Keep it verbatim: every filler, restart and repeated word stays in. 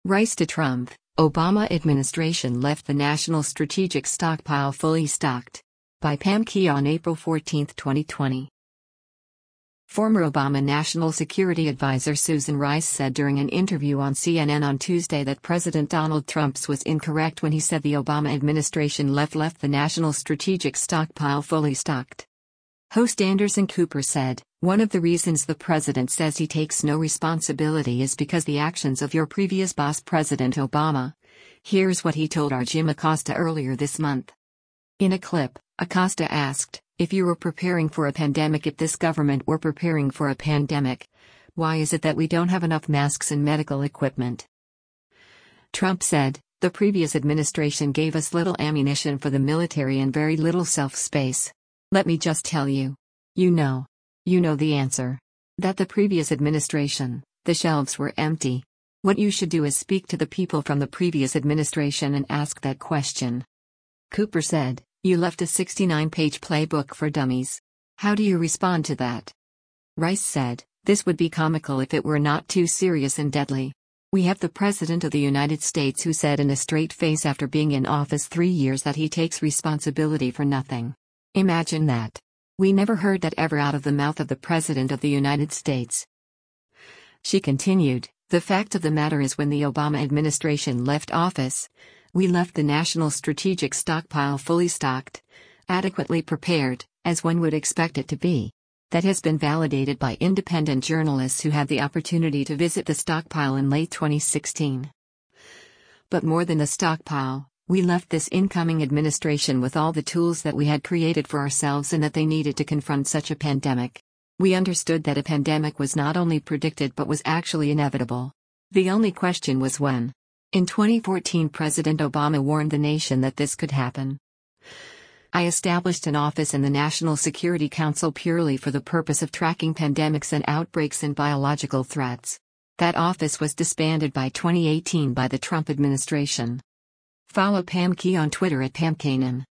Rice to Trump, Obama administration left the national strategic stockpile fully stocked. By Pam Key on April fourteenth, twenty twenty. Former Obama National Security Advisor Susan Rice said during an interview on C N N on Tuesday that President Donald Trump was incorrect when he said the Obama administration left left the national strategic stockpile fully stocked. Host Anderson Cooper said, "One of the reasons the president says he takes no responsibility is because the actions of your previous boss, President Obama." Here's what he told our Jim Acosta earlier this month. In a clip, Acosta asked, "If you were preparing for a pandemic, if this government were preparing for a pandemic, why is it that we don't have enough masks and medical equipment?" Trump said, "The previous administration gave us little ammunition for the military and very little self-space. Let me just tell you. You know. You know the answer. That the previous administration, the shelves were empty. What you should do is speak to the people from the previous administration and ask that question." Cooper said, "You left a sixty-nine page playbook for dummies. How do you respond to that?" Rice said, "This would be comical if it were not too serious and deadly. We have the President of the United States who said in a straight face after being in office three years that he takes responsibility for nothing. Imagine that. We never heard that ever out of the mouth of the President of the United States." She continued, "The fact of the matter is when the Obama administration left office, we left the national strategic stockpile fully stocked, adequately prepared, as one would expect it to be. That has been validated by independent journalists who had the opportunity to visit the stockpile in late twenty sixteen. But more than the stockpile, we left this incoming administration with all the tools that we had created for ourselves and that they needed to confront such a pandemic. We understood that a pandemic was not only predicted but was actually inevitable. The only question was when. In twenty fourteen, President Obama warned the nation that this could happen. I established an office in the National Security Council purely for the purpose of tracking pandemics and outbreaks and biological threats. That office was disbanded by twenty eighteen by the Trump administration." Follow Pam Key on Twitter at Pam Kanan.